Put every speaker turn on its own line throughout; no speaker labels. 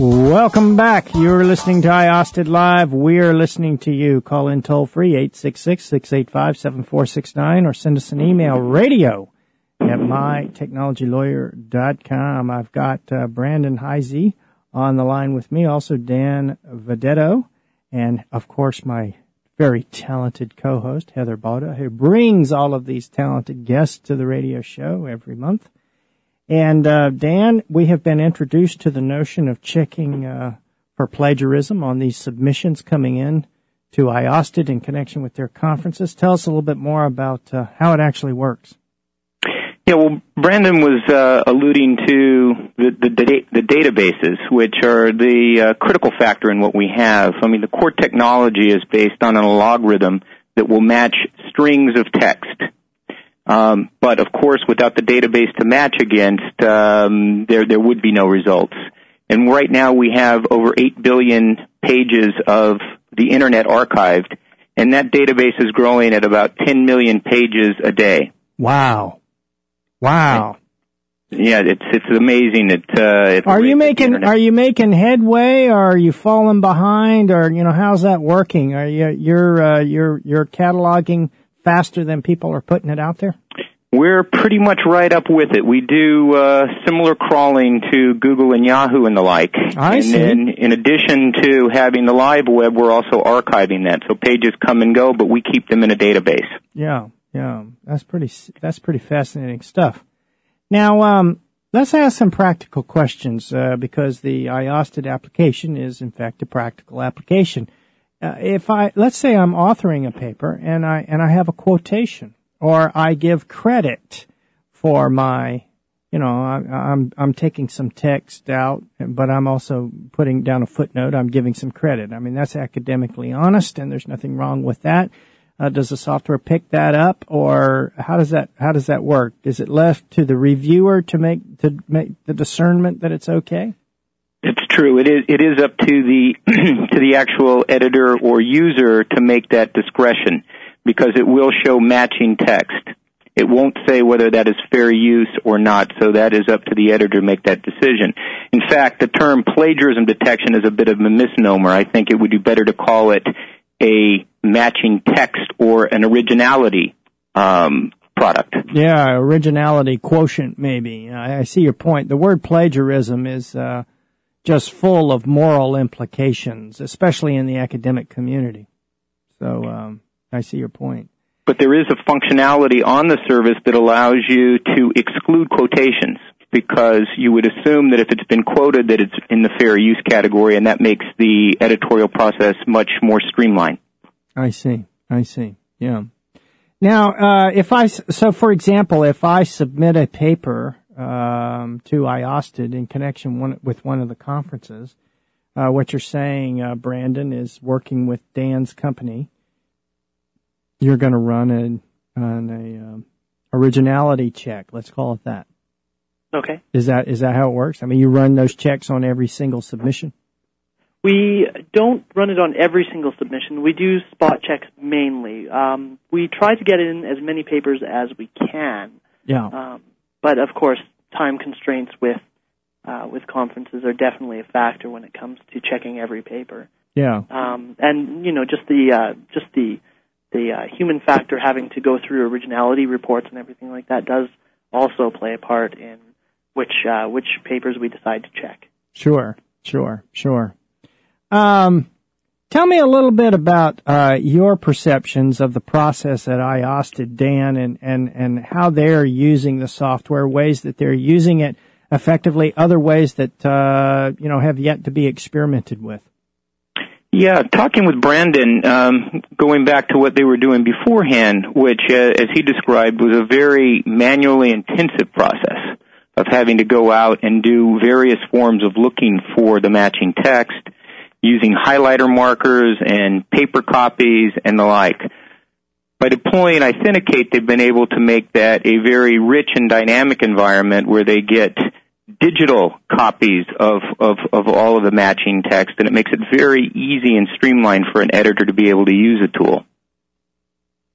Welcome back. You're listening to iOsted Live. We're listening to you. Call in toll free, 866-685-7469, or send us an email, radio@mytechnologylawyer.com. I've got Brandon Heisey on the line with me, also Dan Vedetto, and, of course, my very talented co-host, Heather Boda, who brings all of these talented guests to the radio show every month. And, Dan, we have been introduced to the notion of checking for plagiarism on these submissions coming in to iOsted in connection with their conferences. Tell us a little bit more about how it actually works.
Yeah, well, Brandon was alluding to the databases, which are the critical factor in what we have. I mean, the core technology is based on an algorithm that will match strings of text. But of course, without the database to match against, there would be no results. And right now we have over 8 billion pages of the Internet archived, and that database is growing at about 10 million pages a day.
Wow.
Yeah, it's amazing.
Are you making headway, or are you falling behind, or how's that working? Are you're cataloging faster than people are putting it out there?
We're pretty much right up with it. We do similar crawling to Google and Yahoo and the like.
I see.
And then, in addition to having the live web, we're also archiving that. So pages come and go, but we keep them in a database.
Yeah. That's pretty fascinating stuff. Now, let's ask some practical questions because the iOsted application is, in fact, a practical application. Let's say I'm authoring a paper and I have a quotation, or I give credit for my, I'm taking some text out, but I'm also putting down a footnote. I'm giving some credit. I mean, that's academically honest, and there's nothing wrong with that. Does the software pick that up, or how does that work? Is it left to the reviewer to make the discernment that it's okay?
It's true. It is up to the actual editor or user to make that discretion, because it will show matching text. It won't say whether that is fair use or not, so that is up to the editor to make that decision. In fact, the term plagiarism detection is a bit of a misnomer. I think it would be better to call it a matching text or an originality product.
Yeah, originality quotient maybe. I see your point. The word plagiarism is just full of moral implications, especially in the academic community. So I see your point.
But there is a functionality on the service that allows you to exclude quotations, because you would assume that if it's been quoted that it's in the fair use category, and that makes the editorial process much more streamlined.
I see. Yeah. Now, for example, if I submit a paper to iOsted in connection with one of the conferences, what you're saying, Brandon, is working with Dan's company, you're going to run an originality check. Let's call it that.
Okay.
Is that how it works? I mean, you run those checks on every single submission?
We don't run it on every single submission. We do spot checks mainly. We try to get in as many papers as we can.
Yeah.
But of course, time constraints with conferences are definitely a factor when it comes to checking every paper.
Yeah.
And just the human factor, having to go through originality reports and everything like that, does also play a part in which papers we decide to check.
Sure. Tell me a little bit about your perceptions of the process at iOsted, Dan, and how they're using the software, ways that they're using it effectively, other ways that have yet to be experimented with.
Yeah, talking with Brandon, going back to what they were doing beforehand, which, as he described, was a very manually intensive process of having to go out and do various forms of looking for the matching text, using highlighter markers and paper copies and the like. By deploying Authenticate, they've been able to make that a very rich and dynamic environment where they get digital copies of all of the matching text, and it makes it very easy and streamlined for an editor to be able to use a tool.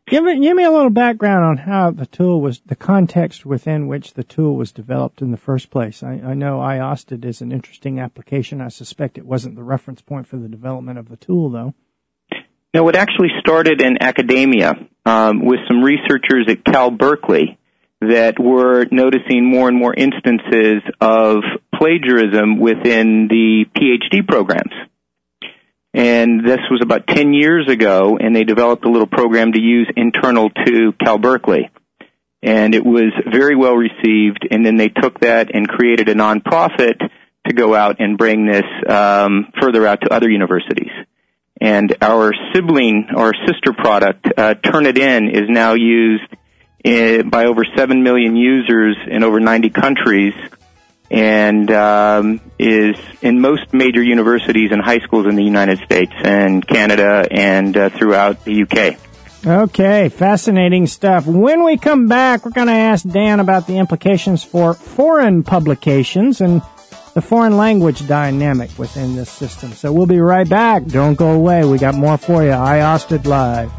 Give me a little background on how the tool was, the context within which the tool was developed in the first place. I know iOSTED is an interesting application. I suspect it wasn't the reference point for the development of the tool, though.
No, it actually started in academia with some researchers at Cal Berkeley that were noticing more and more instances of plagiarism within the PhD programs. And this was about 10 years ago, and they developed a little program to use internal to Cal Berkeley. And it was very well received, and then they took that and created a nonprofit to go out and bring this further out to other universities. And our sister product, Turnitin, is now used by over 7 million users in over 90 countries, and is in most major universities and high schools in the United States and Canada and throughout the UK.
Okay, fascinating stuff. When we come back, we're going to ask Dan about the implications for foreign publications and the foreign language dynamic within this system. So we'll be right back. Don't go away. We got more for you. iOSTED Live.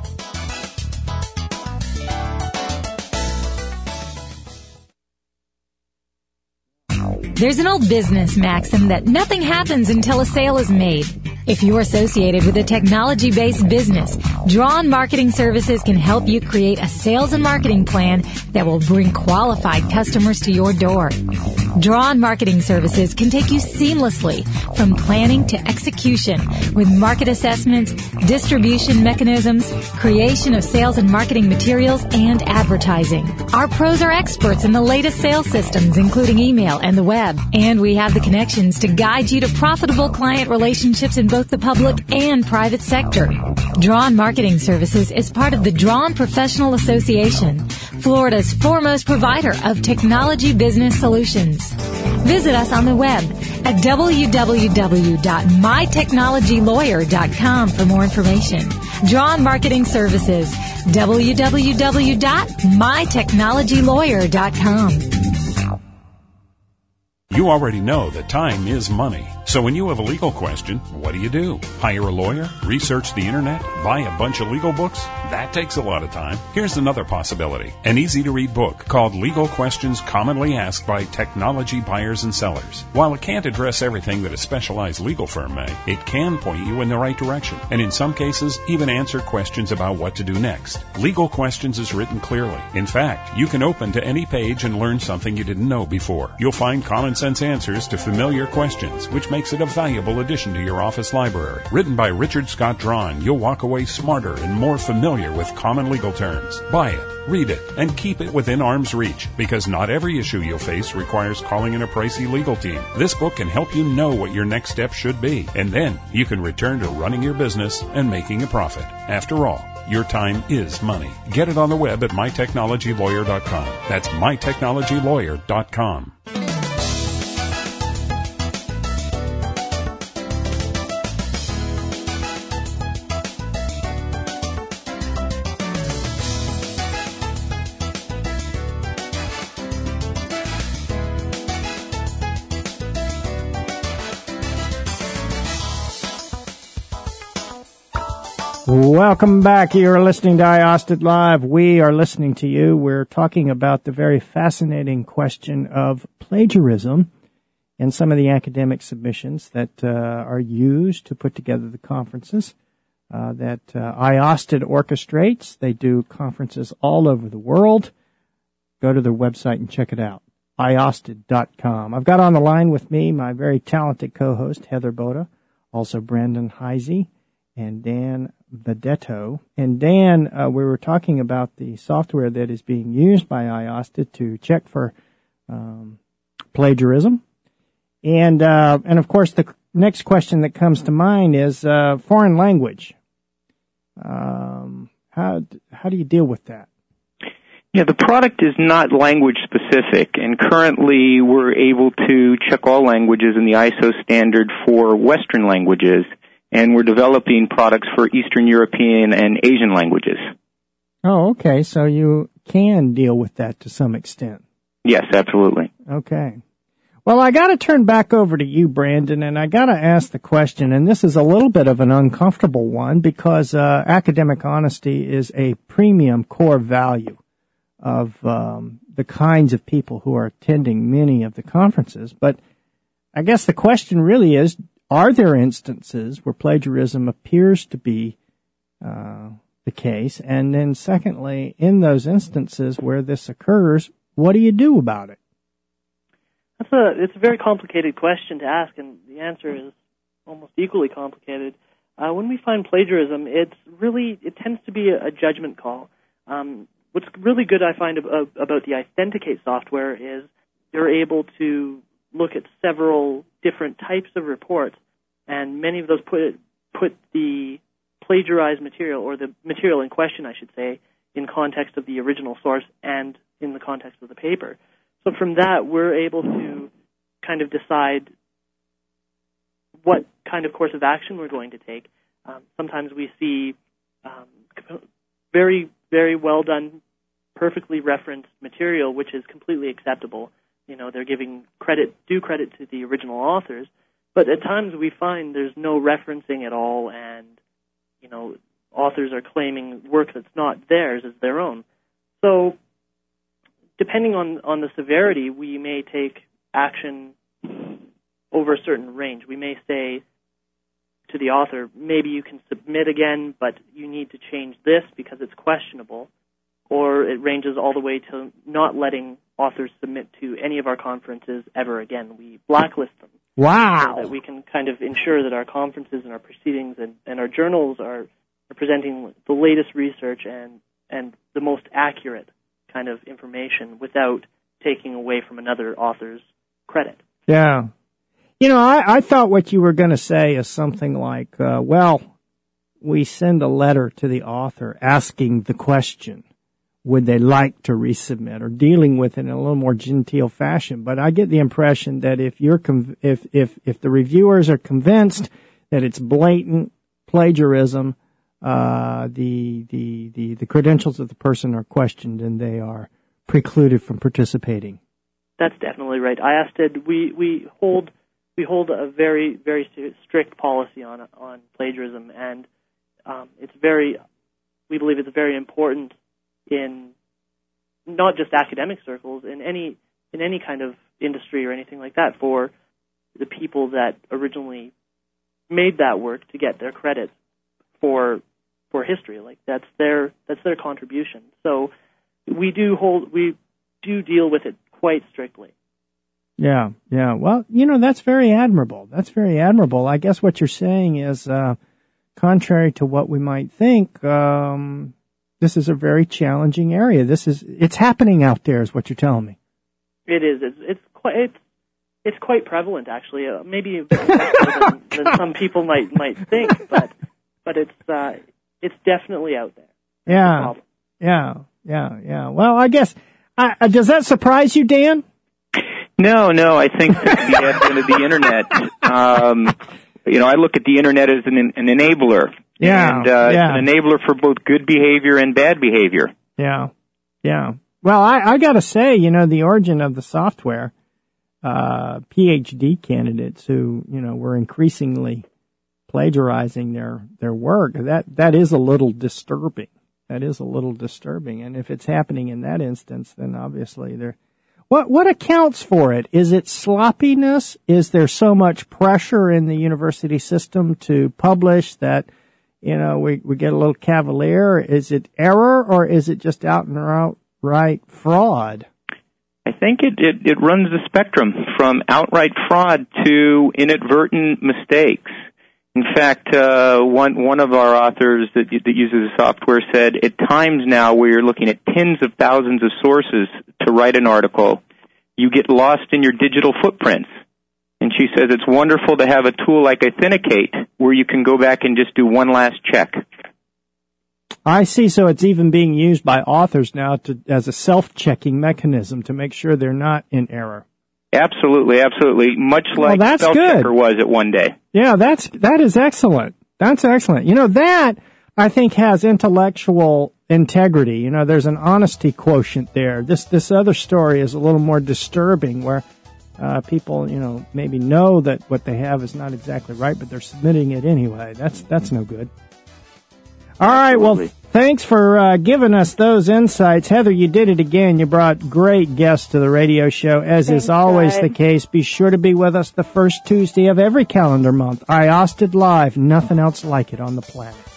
There's an old business maxim that nothing happens until a sale is made. If you're associated with a technology-based business, Drawn Marketing Services can help you create a sales and marketing plan that will bring qualified customers to your door. Drawn Marketing Services can take you seamlessly from planning to execution with market assessments, distribution mechanisms, creation of sales and marketing materials, and advertising. Our pros are experts in the latest sales systems, including email and the web, and we have the connections to guide you to profitable client relationships in both the public and private sector. Drawn Marketing Services is part of the Drawn Professional Association, Florida's foremost provider of technology business solutions. Visit us on the web at www.mytechnologylawyer.com for more information. Drawn Marketing Services, www.mytechnologylawyer.com.
You already know that time is money. So when you have a legal question, what do? Hire a lawyer? Research the internet? Buy a bunch of legal books? That takes a lot of time. Here's another possibility. An easy-to-read book called Legal Questions Commonly Asked by Technology Buyers and Sellers. While it can't address everything that a specialized legal firm may, it can point you in the right direction, and in some cases, even answer questions about what to do next. Legal Questions is written clearly. In fact, you can open to any page and learn something you didn't know before. You'll find common sense answers to familiar questions, which makes it a valuable addition to your office library. Written by Richard Scott Drawn, you'll walk away smarter and more familiar with common legal terms. Buy it, read it, and keep it within arm's reach, because not every issue you'll face requires calling in a pricey legal team. This book can help you know what your next step should be, and then you can return to running your business and making a profit. After all, your time is money. Get it on the web at mytechnologylawyer.com. That's mytechnologylawyer.com.
Welcome back. You're listening to iOSTED Live. We are listening to you. We're talking about the very fascinating question of plagiarism and some of the academic submissions that are used to put together the conferences that iOSTED orchestrates. They do conferences all over the world. Go to their website and check it out, iOSTED.com. I've got on the line with me my very talented co-host, Heather Boda, also Brandon Heisey, and Dan Vedetto. And Dan, we were talking about the software that is being used by iOSTED to check for plagiarism. And of course, the next question that comes to mind is foreign language. How do you deal with that?
Yeah, the product is not language specific, and currently we're able to check all languages in the ISO standard for Western languages, and we're developing products for Eastern European and Asian languages.
Oh, okay. So you can deal with that to some extent.
Yes, absolutely.
Okay. Well, I got to turn back over to you, Brandon, and I got to ask the question, and this is a little bit of an uncomfortable one because academic honesty is a premium core value of the kinds of people who are attending many of the conferences. But I guess the question really is, are there instances where plagiarism appears to be the case? And then secondly, in those instances where this occurs, what do you do about it?
It's a very complicated question to ask, and the answer is almost equally complicated. When we find plagiarism, it tends to be a judgment call. What's really good, I find, about the Authenticate software is you're able to look at several different types of reports, and many of those put the plagiarized material, or the material in question, I should say, in context of the original source and in the context of the paper. So from that, we're able to kind of decide what kind of course of action we're going to take. Sometimes we see very, very well done, perfectly referenced material, which is completely acceptable. You know, they're giving due credit to the original authors. But at times we find there's no referencing at all, and, you know, authors are claiming work that's not theirs as their own. So depending on the severity, we may take action over a certain range. We may say to the author, maybe you can submit again, but you need to change this because it's questionable. Or it ranges all the way to not letting authors submit to any of our conferences ever again. We blacklist them.
Wow.
So that we can kind of ensure that our conferences and our proceedings and our journals are presenting the latest research and the most accurate kind of information without taking away from another author's credit.
Yeah. You know, I thought what you were going to say is something like, we send a letter to the author asking the question, would they like to resubmit, or dealing with it in a little more genteel fashion. But I get the impression that if the reviewers are convinced that it's blatant plagiarism, the credentials of the person are questioned and they are precluded from participating.
That's definitely right. IASTD, we hold a very, very strict policy on plagiarism, and we believe it's very important in not just academic circles, in any kind of industry or anything like that, for the people that originally made that work to get their credit for history. Like that's their contribution. So we do deal with it quite strictly.
Yeah. Well, you know, that's very admirable. I guess what you're saying is, contrary to what we might think, this is a very challenging area. It's happening out there, is what you're telling me. It
is. It's quite prevalent, actually. Maybe a bit more than some people might think, but it's definitely out there. Yeah. Well, I guess does that surprise you, Dan?
No. I think that the advent of the internet, I look at the internet as an enabler.
Yeah.
And it's an enabler for both good behavior and bad behavior.
Yeah. Well, I got to say, the origin of the software, PhD candidates who, were increasingly plagiarizing their work, that is a little disturbing. And if it's happening in that instance, then obviously what accounts for it? Is it sloppiness? Is there so much pressure in the university system to publish that, we get a little cavalier? Is it error, or is it just outright fraud?
I think it runs the spectrum from outright fraud to inadvertent mistakes. In fact, one of our authors that uses the software said, at times now where you're looking at tens of thousands of sources to write an article, you get lost in your digital footprints. And she says it's wonderful to have a tool like Authenticate where you can go back and just do one last check.
I see. So it's even being used by authors now as a self-checking mechanism to make sure they're not in error.
Absolutely. Much like spell checker was at one day.
Yeah, that is excellent. That's excellent. That I think has intellectual integrity. There's an honesty quotient there. This other story is a little more disturbing, where people, maybe know that what they have is not exactly right, but they're submitting it anyway. That's no good. All right,
Absolutely.
well, thanks for giving us those insights. Heather, you did it again. You brought great guests to the radio show, as is always the case. Be sure to be with us the first Tuesday of every calendar month. iOSTED Live, nothing else like it on the planet.